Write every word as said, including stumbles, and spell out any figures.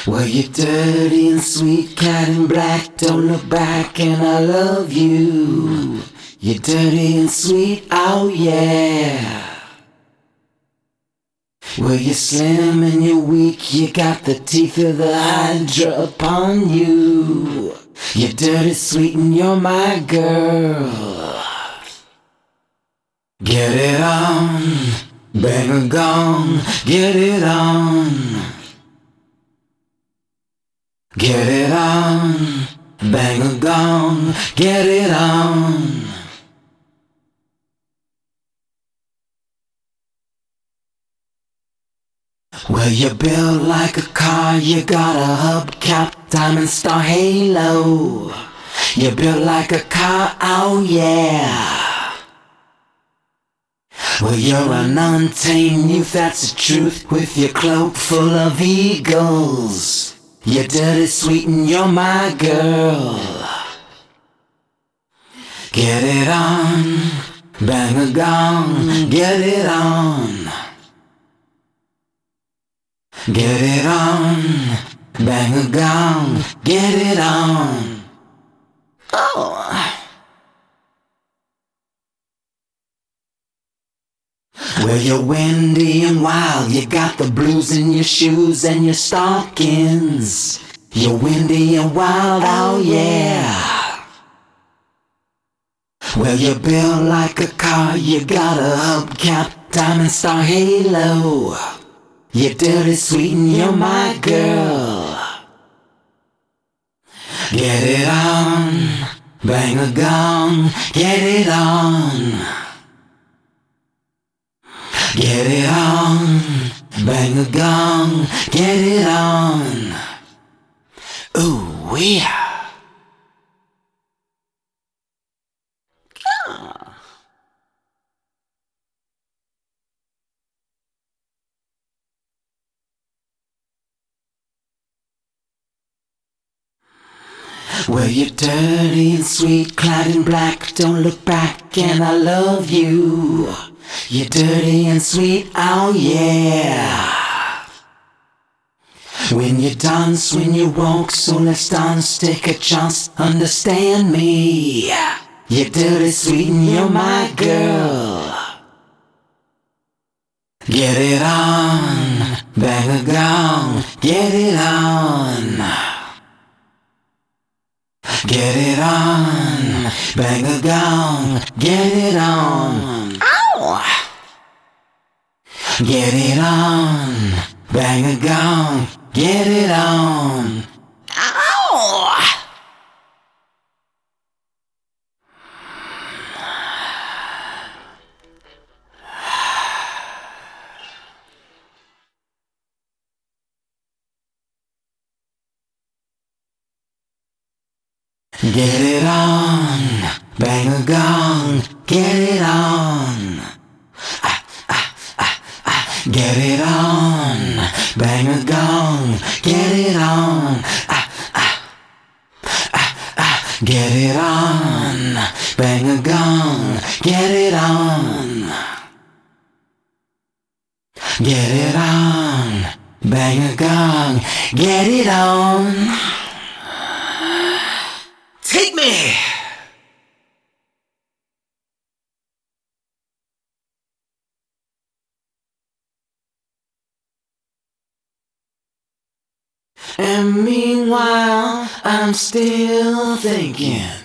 Well, you're dirty and sweet, clad in black, don't look back and I love you. You're dirty and sweet, oh yeah. Well, you're slim and you're weak, you got the teeth of the Hydra upon you. You're dirty, sweet, and you're my girl. Get it on, bang a gong, get it on. Get it on, bang a gong, get it on. Well, you're built like a car, you got a hubcap, diamond star halo. You're built like a car, oh yeah. Well, you're an untamed youth, that's the truth, with your cloak full of eagles. You're dirty, sweet, and you're my girl. Get it on, bang a gong, get it on. Get it on, bang a gong, get it on. Oh. Well, you're windy and wild, you got the blues in your shoes and your stockings. You're windy and wild, oh yeah. Well, you're built like a car, you got a hubcap, diamond star halo. You're dirty, sweet, and you're my girl. Get it on, bang a gong, get it on. Get it on, bang a gong, get it on. Ooh, yeah. Well, you're dirty and sweet, clad in black, don't look back and I love you. You're dirty and sweet, oh yeah. When you dance, when you walk, so let's dance, take a chance, understand me. You're dirty, sweet, and you're my girl. Get it on, bang a gong, get it on. Get it on, bang a gong, get it on. Ow! Get it on, bang a gong, get it on. Ow! Get it on, bang a gong, get it on. Ah, ah, ah, ah. Get it on, bang a gong, get it on. Ah, ah, ah, ah. Get it on, bang a gong, get it on. Get it on, bang a gong, get it on. Take me! And meanwhile, I'm still thinking.